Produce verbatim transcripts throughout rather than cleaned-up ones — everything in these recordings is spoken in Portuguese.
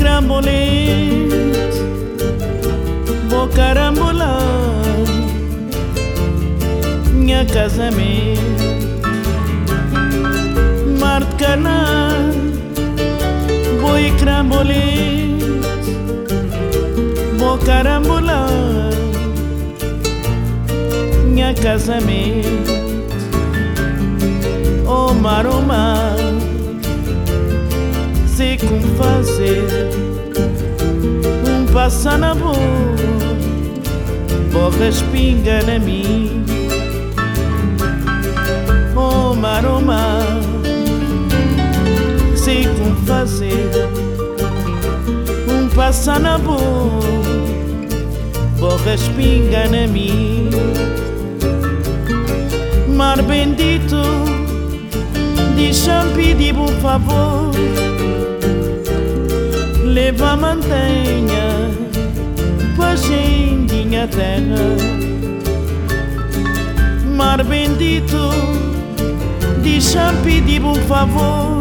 crambolete, vou carambolar minha casamento, mar de Canaã, boi crambolete, vou carambolar minha casamento, oh mar, oh mar, sei como fazer um passar na boa, vou respingar na mim, oh mar, oh mar, sei como fazer um passar na boa, vou respingar na mim, mar bendito, deixa-me pedir por favor, leva a mantenha pra gente minha terra, mar bendito, deixa-me pedir por favor,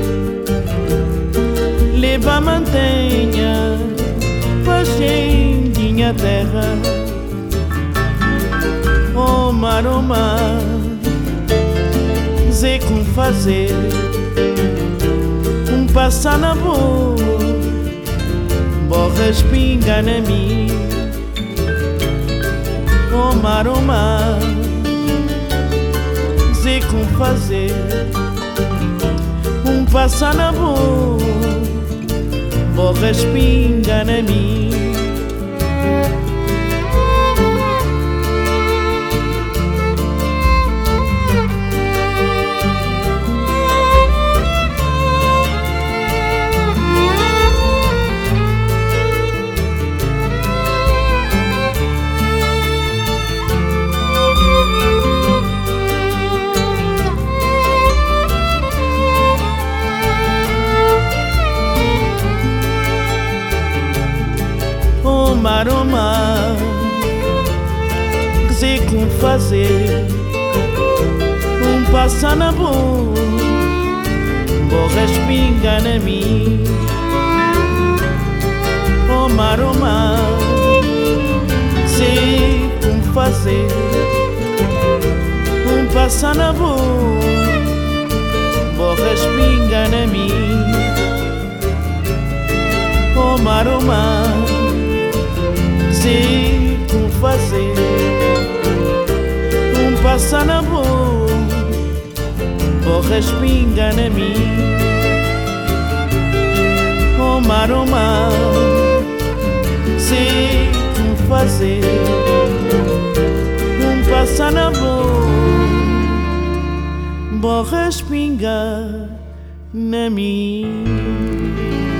leva a mantenha pra gente minha terra, oh mar, oh mar, sei como fazer um passar na boa, vou respingar na mim, oh mar, oh mar, sei como fazer um passar na boa, vou respingar na mim. Mar, oh mar, que sei como fazer um passar na boa, vou respingar na mim, oh mar, oh mar, sei como fazer um passar na boa, vou respingar na mim, oh mar, oh mar, sei como fazer um passar na boa, vou respingar na mim, oh mar, oh mar, sei como fazer um passar na boa, vou respingar na mim.